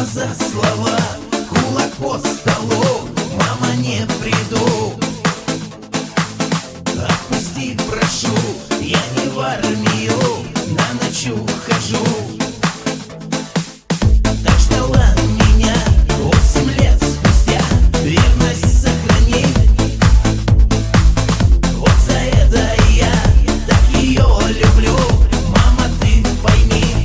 за слова, кулак по столу, мама, не приду. Отпусти, прошу, я не в армию на ночь ухожу. Так ждала меня 8 лет спустя, верность сохрани. Вот за это я так ее люблю, мама, ты пойми.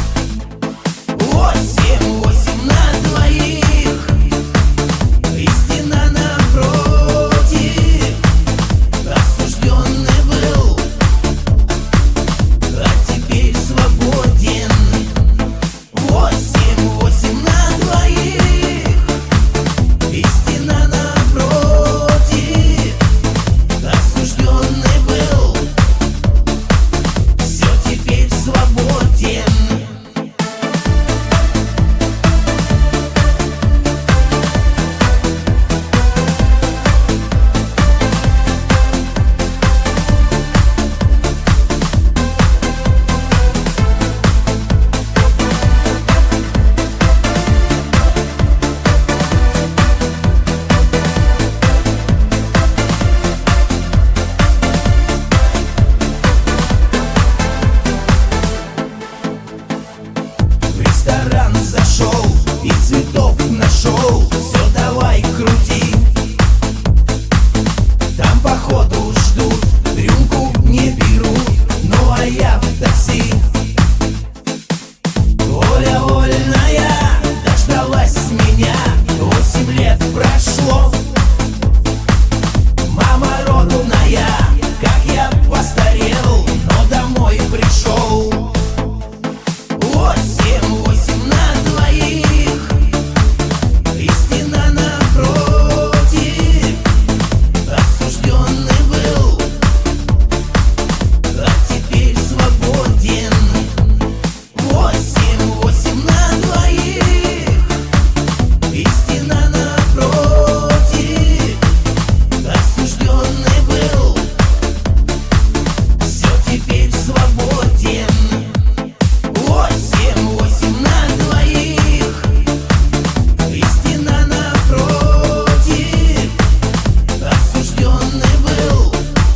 8 на двоих, и стена напротив. Осужденный был, а теперь свободен. 8 на двоих, и стена напротив. Осужденный был, все, теперь свободен. В ресторан зашел и цветов нашел. Все, давай крути. Там походу ждут, рюмку не берут. Ну а я в такси. Оля вольная дождалась меня. 8 лет прошло. Мама родная, как я постарел, но домой пришел. 8 на двоих, и стена напротив. Осужденный был, а теперь свободен. 8 на двоих, и стена напротив. Осужденный был, все, теперь свободен. 8 на двоих, и стена напротив. Осужденный был,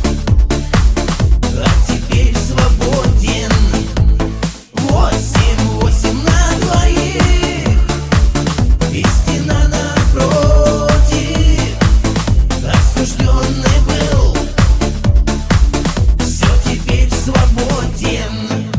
а теперь свободен. 8 на двоих, и стена напротив. Осужденный был, все, теперь свободен.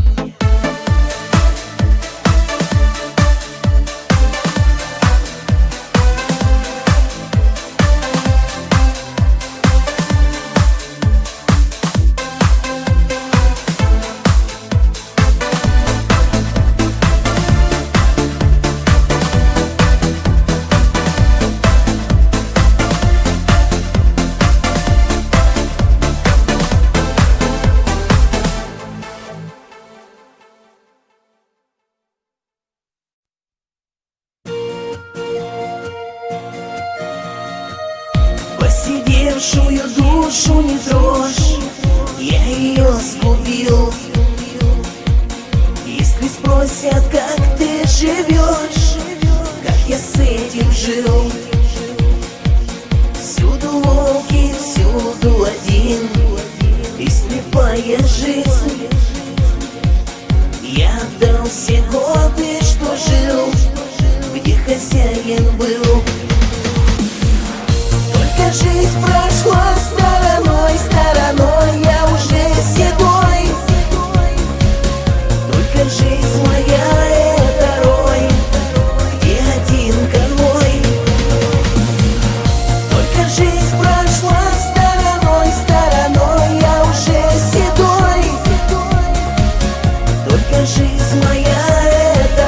Посидевшую душу не трожь, я ее сгубил. Если спросят, как ты живешь, как я с этим жил. Всюду волки, всюду один, и слепая жизнь. Я отдал все годы, что жил, где хозяин был. Жизнь прошла стороной, стороной, я уже седой. Только жизнь моя — это рой, где один конвой. Только жизнь прошла стороной, стороной, я уже седой. Только жизнь моя — это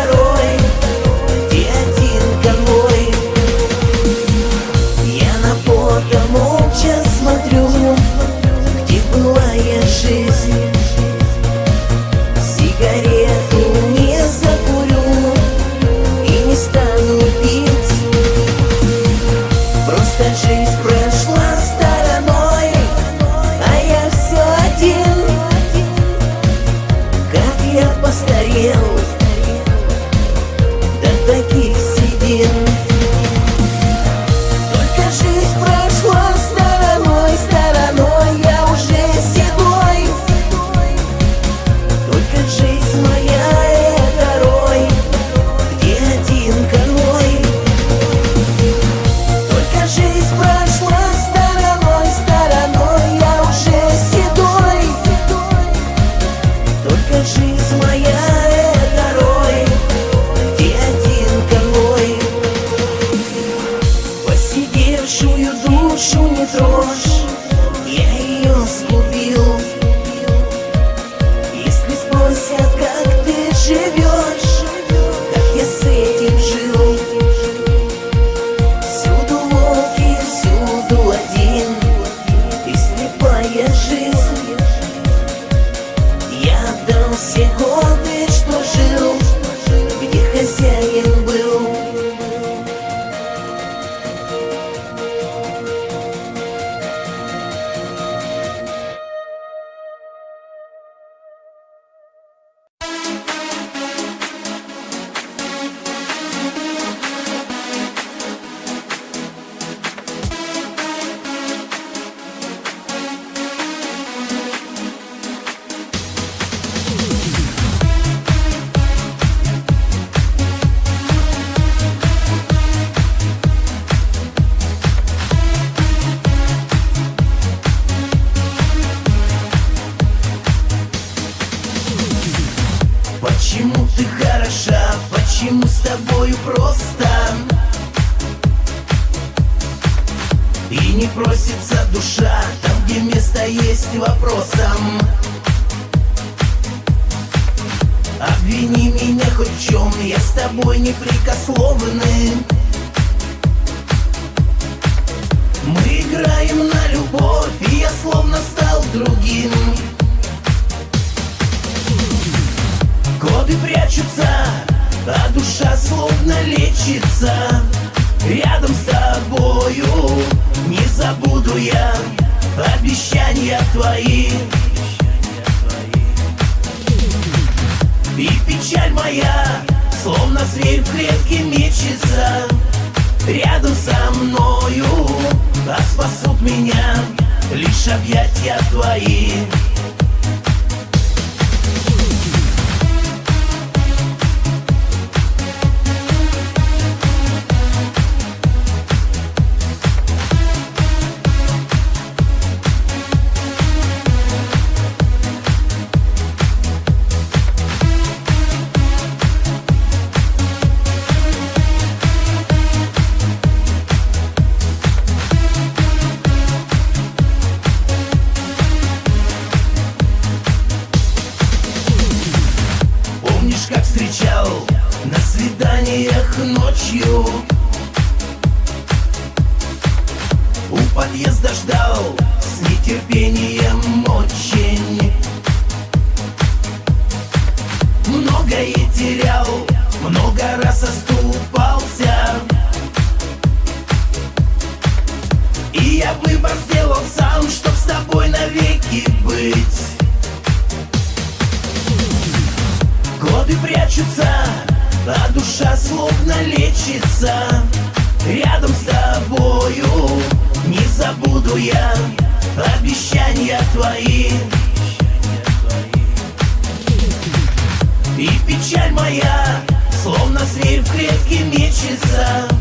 тобою просто, и не просится душа там, где место есть вопросам. Обвини меня хоть в чем, я с тобой непрекословный. Мы играем на любовь, и я словно стал другим. Годы прячутся, а душа словно лечится. Рядом с тобою не забуду я обещания твои. И печаль моя, словно зверь в клетке мечется. Рядом со мною, а спасут меня лишь объятия твои. Помнишь, как встречал на свиданиях ночью? У подъезда ждал с нетерпением очень. Многое терял, много раз оступался, и я выбор сделал сам, чтоб с тобой навеки быть. Годы прячутся, а душа словно лечится. Рядом с тобою не забуду я обещания твои. И печаль моя, словно зверь в клетке мечется.